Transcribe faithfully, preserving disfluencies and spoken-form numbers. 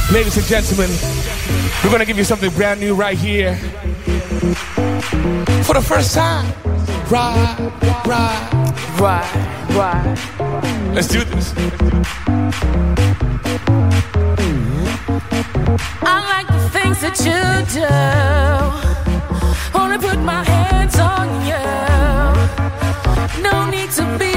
Ladies and gentlemen, we're gonna give you something brand new right here. For the first time. Ride, ride, ride, ride. Let's do this. I like the things that you do. Wanna put my hands on you. No need to be